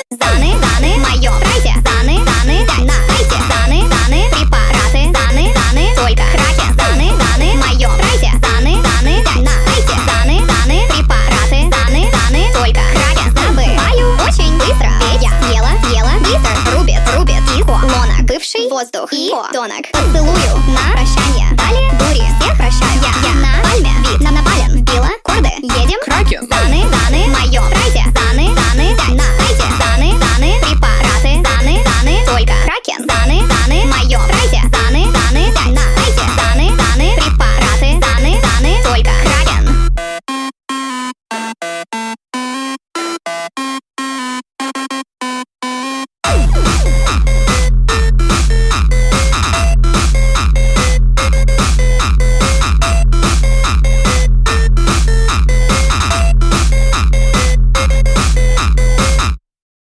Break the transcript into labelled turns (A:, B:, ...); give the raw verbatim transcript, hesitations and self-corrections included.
A: Заны, заны, моё прайсе. Заны, заны, на сайте. Заны, заны, препараты. Заны, заны, только кракен. Заны, заны, моё прайсе. Заны, заны, на сайте. Заны, заны, препараты. Заны, заны, только кракен. Забываю очень быстро. Ведь я съела, съела, быстро. Рубит, рубит, тихо. Лона, бывший воздух и тонок. Поцелую на прощание. Далее дури, всех прощаю. Я, я на пальме, вид на, на